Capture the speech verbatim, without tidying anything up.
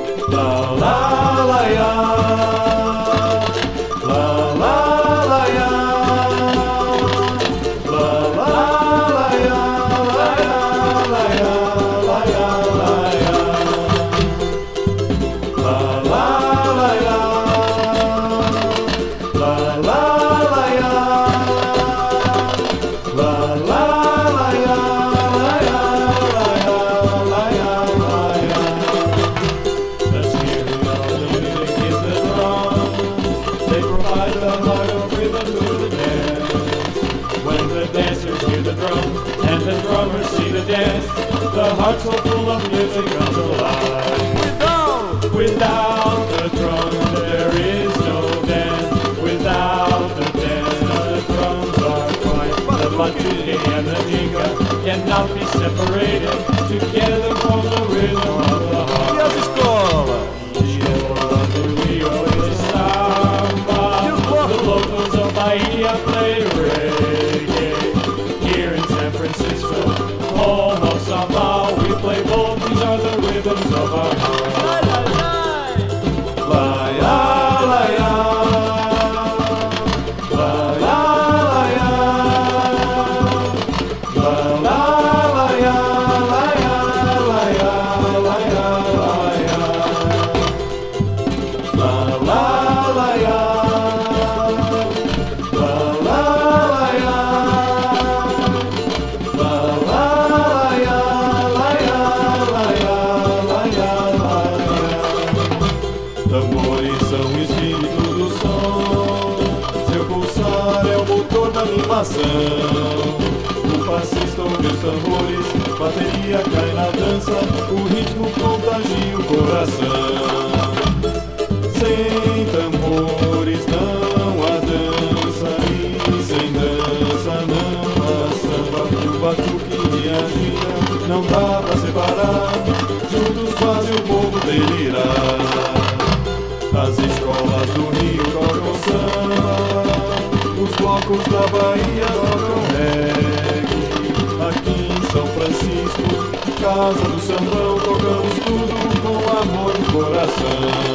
La la la ya, la la la ya, la la la ya, la ya la ya, la ya la ya, la la la ya, la la la ya, la la la ya, la ya la ya, la ya la ya. The steering of the music is the drums. They provide the heart of rhythm to the dance. When the dancers hear the drums and the drummers see the dance, the heart so full of music comes alive. Without, without the drums there is no dance. Without the dance the drums are quiet. The batuque and the ginga cannot be separated. Together form the rhythm of the heart. E as escolas? Escola do Rio play samba. The locals of Bahia play reggae. Here in San Francisco, home of samba, we play both. These are the rhythms of our heart. La ya la ya, la ya la ya, la la la ya, la ya la ya, la ya la ya, la la la ya, la la la ya, la la la ya, la ya la ya, la ya la ya. Tambores são o espírito do som, seu pulsar é o motor da animação. O passista ouve os tambores, bateria cai na dança, o ritmo contagia o coração. Sem tambores não há dança, e sem dança não há samba. O batuque e a gira não dá pra separar, juntos fazem o povo delirar. As escolas do Rio tocam samba, os blocos da Bahia tocam reggae. Aqui em São Francisco, casa do sambão, tocamos tudo com amor no coração.